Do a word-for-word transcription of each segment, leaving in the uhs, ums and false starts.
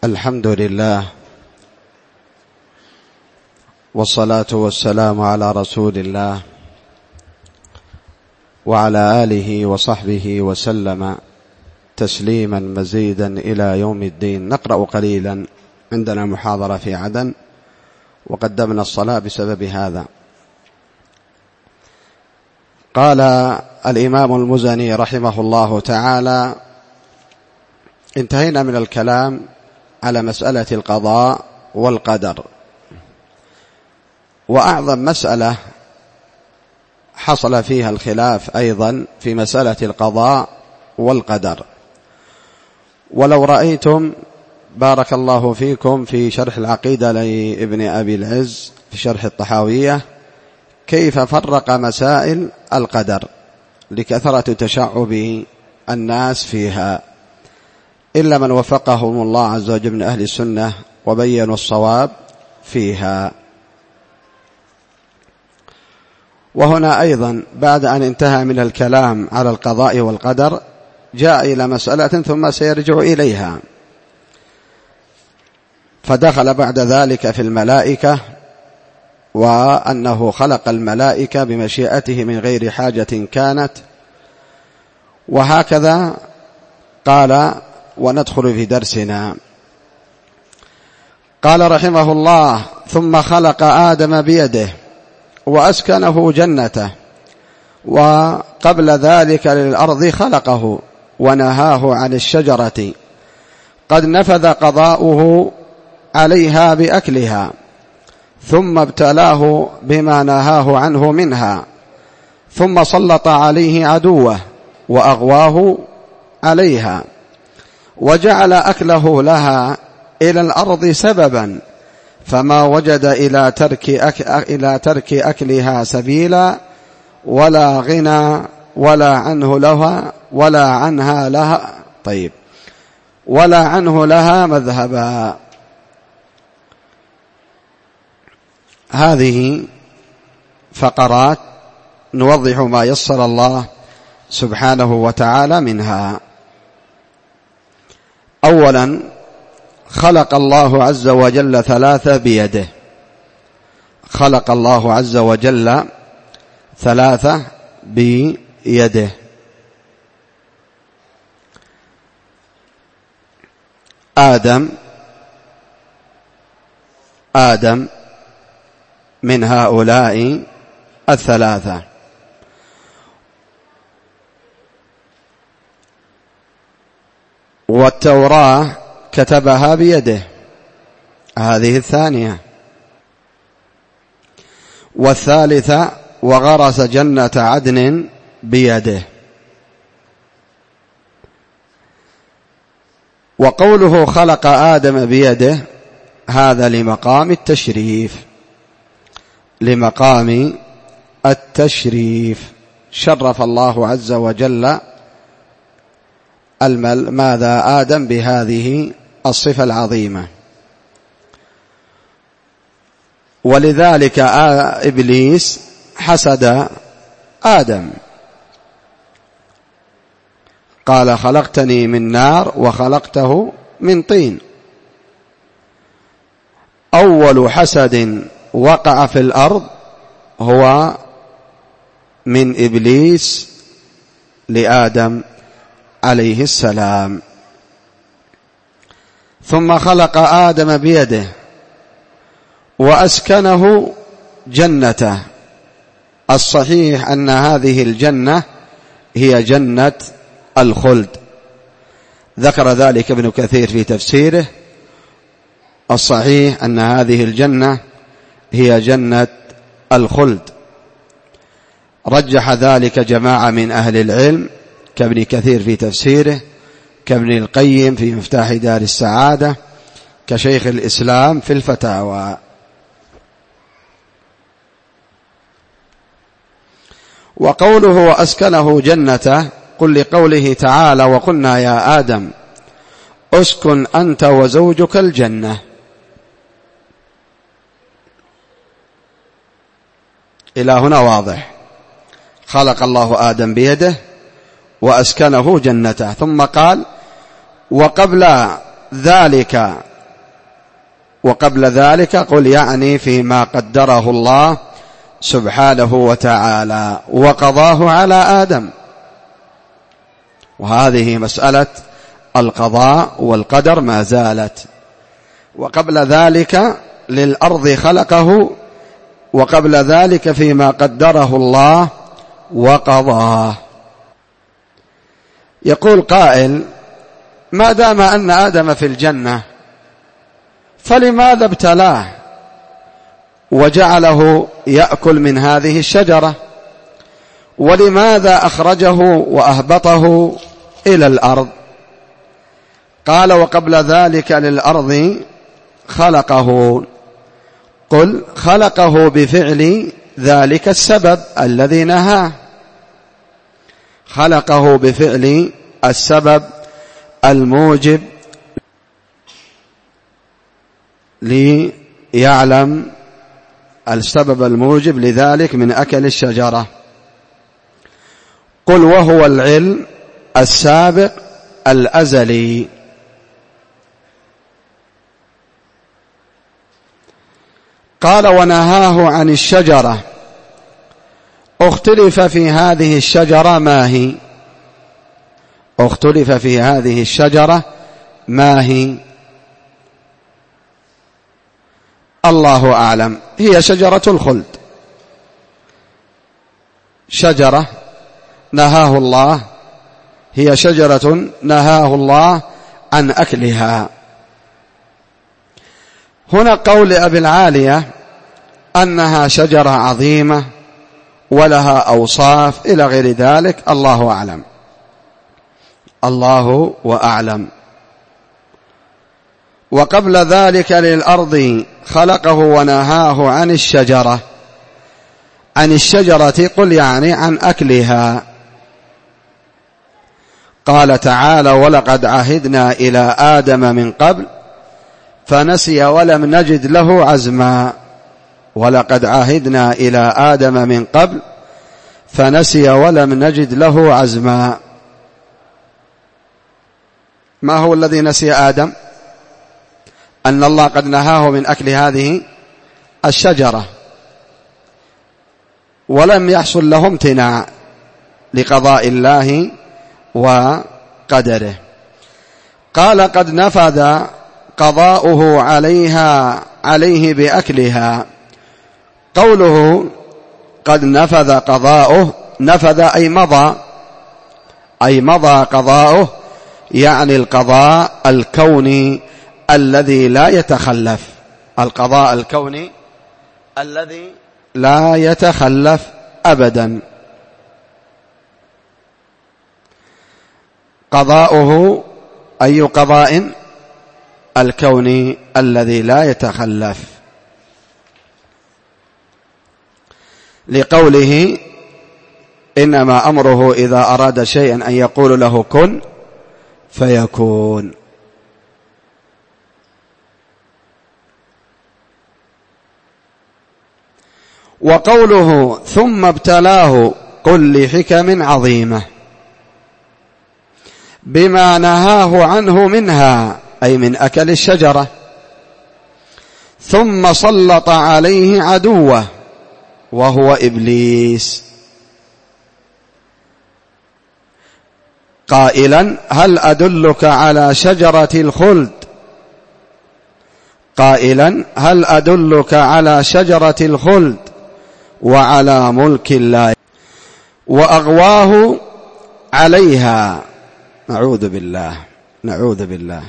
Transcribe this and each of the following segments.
الحمد لله والصلاة والسلام على رسول الله وعلى آله وصحبه وسلم تسليما مزيدا إلى يوم الدين. نقرأ قليلا، عندنا محاضرة في عدن وقدمنا الصلاة بسبب هذا. قال الإمام المزني رحمه الله تعالى: انتهينا من الكلام على مسألة القضاء والقدر، وأعظم مسألة حصل فيها الخلاف أيضا في مسألة القضاء والقدر. ولو رأيتم بارك الله فيكم في شرح العقيدة لابن أبي العز في شرح الطحاوية كيف فرق مسائل القدر لكثرة تشعب الناس فيها، إلا من وفقهم الله عز وجل من أهل السنة وبينوا الصواب فيها. وهنا أيضا بعد أن انتهى من الكلام على القضاء والقدر جاء إلى مسألة ثم سيرجع إليها، فدخل بعد ذلك في الملائكة، وأنه خلق الملائكة بمشيئته من غير حاجة كانت، وهكذا قال. وندخل في درسنا. قال رحمه الله: ثم خلق آدم بيده وأسكنه جنته، وقبل ذلك للأرض خلقه ونهاه عن الشجرة، قد نفذ قضاؤه عليها بأكلها، ثم ابتلاه بما نهاه عنه منها، ثم سلط عليه عدوه وأغواه عليها، وجعل أكله لها إلى الأرض سببا، فما وجد إلى ترك, أك... إلى ترك أكلها سبيلا، ولا غنى ولا عنه لها ولا عنها لها طيب ولا عنه لها مذهبا. هذه فقرات نوضح ما يسر الله سبحانه وتعالى منها. أولا، خلق الله عز وجل ثلاثة بيده. خلق الله عز وجل ثلاثة بيده. آدم آدم من هؤلاء الثلاثة، والتوراة كتبها بيده، هذه الثانية. والثالثة، وغرس جنة عدن بيده. وقوله خلق آدم بيده هذا لمقام التشريف، لمقام التشريف شرف الله عز وجل ماذا آدم بهذه الصفة العظيمة. ولذلك إبليس حسد آدم، قال: خلقتني من نار وخلقته من طين. أول حسد وقع في الأرض هو من إبليس لآدم عليه السلام. ثم خلق آدم بيده وأسكنه جنته. الصحيح أن هذه الجنة هي جنة الخلد، ذكر ذلك ابن كثير في تفسيره. الصحيح أن هذه الجنة هي جنة الخلد، رجح ذلك جماعة من أهل العلم كابن كثير في تفسيره، كابن القيم في مفتاح دار السعادة، كشيخ الإسلام في الفتاوى. وقوله وأسكنه جنته قل لقوله تعالى: وقلنا يا آدم أسكن أنت وزوجك الجنة. إلى هنا واضح. خلق الله آدم بيده وأسكنه جنته، ثم قال: وقبل ذلك وقبل ذلك قل يعني فيما قدره الله سبحانه وتعالى وقضاه على آدم. وهذه مسألة القضاء والقدر ما زالت. وقبل ذلك للأرض خلقه، وقبل ذلك فيما قدره الله وقضاه. يقول قائل: ما دام أن آدم في الجنة فلماذا ابتلاه وجعله يأكل من هذه الشجرة؟ ولماذا أخرجه وأهبطه إلى الأرض؟ قال: وقبل ذلك للأرض خلقه. قل: خلقه بفعل ذلك السبب الذي نهاه، خلقه بفعل السبب الموجب ليعلم السبب الموجب لذلك من أكل الشجرة. قل: وهو العلم السابق الأزلي. قال: ونهاه عن الشجرة. اختلف في هذه الشجرة ما هي؟ اختلف في هذه الشجرة ما هي؟ الله أعلم. هي شجرة الخلد، شجرة نهاه الله، هي شجرة نهاه الله عن أكلها. هنا قول أبي العالية أنها شجرة عظيمة ولها أوصاف إلى غير ذلك، الله أعلم، الله وأعلم. وقبل ذلك للأرض خلقه ونهاه عن الشجرة. عن الشجرة قل يعني عن أكلها. قال تعالى: ولقد عهدنا إلى آدم من قبل فنسي ولم نجد له عزما. ولقد عهدنا إلى آدم من قبل فنسي ولم نجد له عزما. ما هو الذي نسي آدم؟ أن الله قد نهاه من أكل هذه الشجرة، ولم يحصل له امتناع لقضاء الله وقدره. قال: قد نفذ قضاؤه عليها عليه بأكلها. قوله قد نفذ قضاؤه، نفذ أي مضى، أي مضى قضاؤه، يعني القضاء الكوني الذي لا يتخلف، القضاء الكوني الذي لا يتخلف أبدا. قضاؤه أي قضاء الكوني الذي لا يتخلف، لقوله: إنما أمره إذا أراد شيئا أن يقول له كن فيكون. وقوله ثم ابتلاه قل لحكم عظيمة بما نهاه عنه منها، أي من أكل الشجرة، ثم سلط عليه عدوه وهو إبليس، قائلا: هل أدلك على شجرة الخلد؟ قائلا: هل أدلك على شجرة الخلد وعلى ملك لا، وأغواه عليها. نعوذ بالله، نعوذ بالله.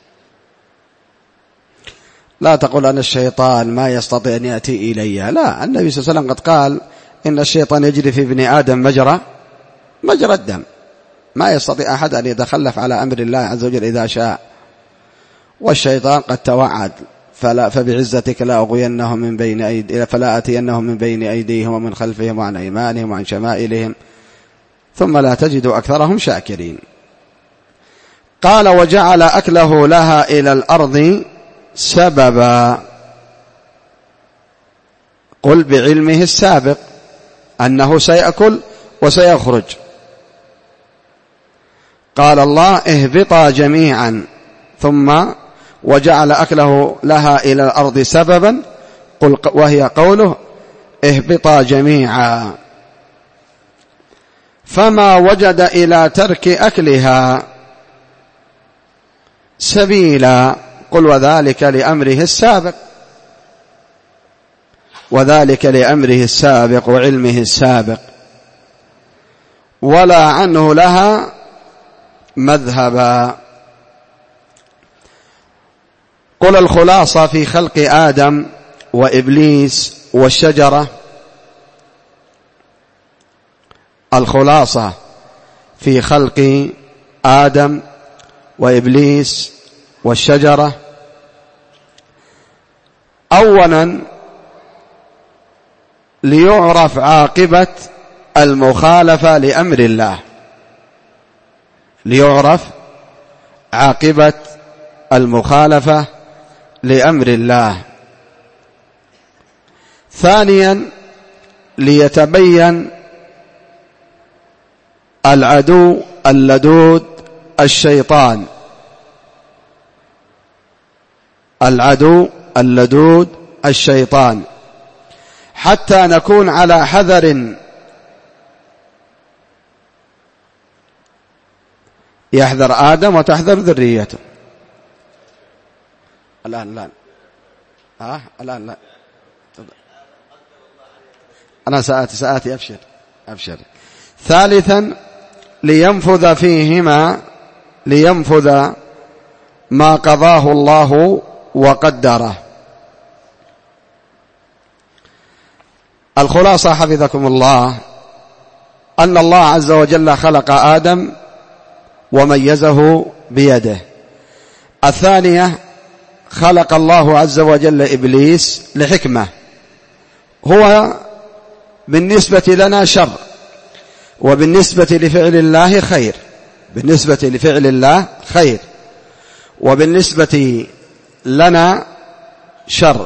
لا تقول أن الشيطان ما يستطيع أن يأتي إلي، لا، النبي صلى الله عليه وسلم قد قال إن الشيطان يجري في ابن آدم مجرى مجرى الدم، ما يستطيع أحد أن يتخلف على أمر الله عز وجل إذا شاء. والشيطان قد توعد: فلا فبعزتك لا أغوينهم من بين أيدي فلا أتينهم من بين أيديهم ومن خلفهم وعن أيمانهم وعن شمائلهم ثم لا تجد أكثرهم شاكرين. قال: وجعل أكله لها إلى الأرض سببا. قل بعلمه السابق أنه سيأكل وسيخرج. قال الله: اهبطا جميعا ثم وجعل أكله لها إلى الأرض سببا، قل وهي قوله اهبطا جميعا، فما وجد إلى ترك أكلها سبيلا، قل وذلك لأمره السابق، وذلك لأمره السابق وعلمه السابق، ولا عنه لها مذهبا. قل الخلاصة في خلق آدم وإبليس والشجرة، الخلاصة في خلق آدم وإبليس والشجرة، أولا ليعرف عاقبة المخالفة لأمر الله، ليعرف عاقبة المخالفة لأمر الله. ثانيا ليتبين العدو اللدود الشيطان، العدو اللدود الشيطان، حتى نكون على حذر، يحذر آدم وتحذر ذريته. الآن الآن ها الآن لا أنا سآتي سآتي أبشر أبشر. ثالثا لينفذ فيهما، لينفذ ما قضاه الله وقدره. الخلاصة حفظكم الله أن الله عز وجل خلق آدم وميزه بيده. الثانية خلق الله عز وجل إبليس لحكمة، هو بالنسبة لنا شر، وبالنسبة لفعل الله خير، بالنسبة لفعل الله خير وبالنسبة لنا شر.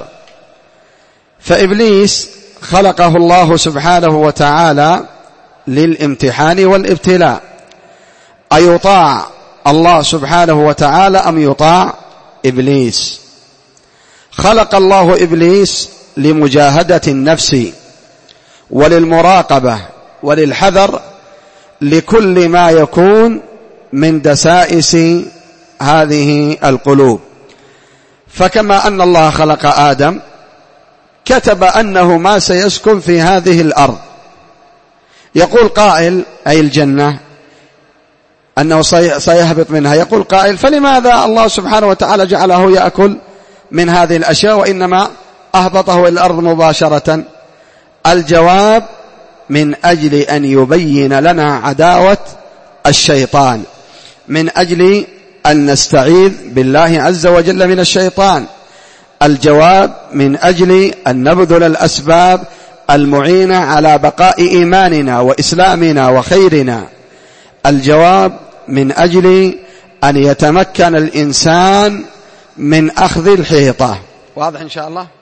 فإبليس خلقه الله سبحانه وتعالى للامتحان والابتلاء، أيطاع الله سبحانه وتعالى أم يطاع إبليس؟ خلق الله إبليس لمجاهدة النفس وللمراقبة وللحذر لكل ما يكون من دسائس هذه القلوب. فكما أن الله خلق آدم كتب أنه ما سيسكن في هذه الأرض. يقول قائل أي الجنة أنه سيهبط منها، يقول قائل فلماذا الله سبحانه وتعالى جعله يأكل من هذه الأشياء وإنما أهبطه إلى الأرض مباشرة؟ الجواب من أجل أن يبين لنا عداوة الشيطان، من أجل أن نستعيذ بالله عز وجل من الشيطان. الجواب من أجل أن نبذل الأسباب المعينة على بقاء إيماننا وإسلامنا وخيرنا. الجواب من أجل أن يتمكن الإنسان من أخذ الحيطة. واضح إن شاء الله؟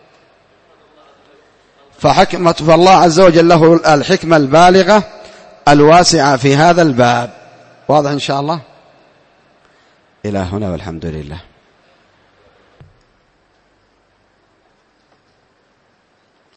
فحكمة فالله عز وجل له الحكمة البالغة الواسعة في هذا الباب. واضح إن شاء الله؟ إلى هنا والحمد لله.